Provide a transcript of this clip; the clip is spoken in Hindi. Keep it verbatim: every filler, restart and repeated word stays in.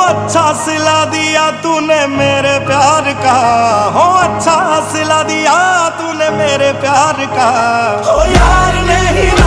अच्छा सिला दिया तूने मेरे प्यार का, हो अच्छा सिला दिया तूने मेरे प्यार का। हो यार ने ही